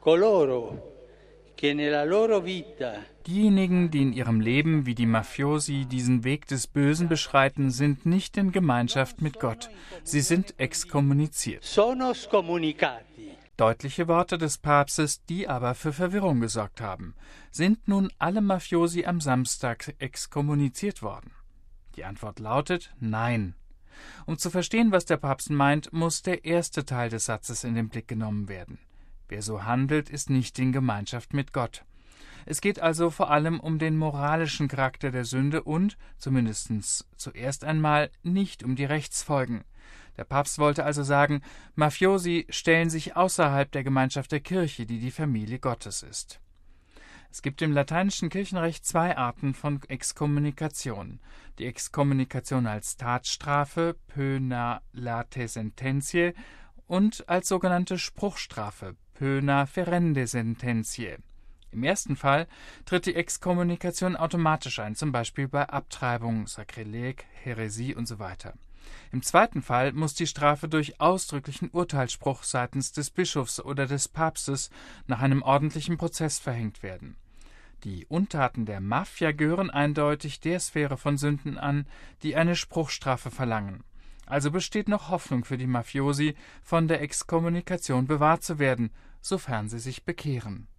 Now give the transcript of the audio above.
Coloro che nella loro vita Diejenigen, die in ihrem Leben wie die Mafiosi diesen Weg des Bösen beschreiten, sind nicht in Gemeinschaft mit Gott. Sie sind exkommuniziert. sono scomunicati. Deutliche Worte des Papstes, die aber für Verwirrung gesorgt haben. Sind nun alle Mafiosi am Samstag exkommuniziert worden? Die Antwort lautet Nein. Um zu verstehen, was der Papst meint, muss der erste Teil des Satzes in den Blick genommen werden. Wer so handelt, ist nicht in Gemeinschaft mit Gott. Es geht also vor allem um den moralischen Charakter der Sünde und, zumindest zuerst einmal, nicht um die Rechtsfolgen. Der Papst wollte also sagen, Mafiosi stellen sich außerhalb der Gemeinschaft der Kirche, die die Familie Gottes ist. Es gibt im lateinischen Kirchenrecht zwei Arten von Exkommunikation. Die Exkommunikation als Tatstrafe, pœna late sententiae, und als sogenannte Spruchstrafe, pœna ferende sententiae. Im ersten Fall tritt die Exkommunikation automatisch ein, zum Beispiel bei Abtreibung, Sakrileg, Häresie usw. Im zweiten Fall muss die Strafe durch ausdrücklichen Urteilsspruch seitens des Bischofs oder des Papstes nach einem ordentlichen Prozess verhängt werden. Die Untaten der Mafia gehören eindeutig der Sphäre von Sünden an, die eine Spruchstrafe verlangen. Also besteht noch Hoffnung für die Mafiosi, von der Exkommunikation bewahrt zu werden, sofern sie sich bekehren.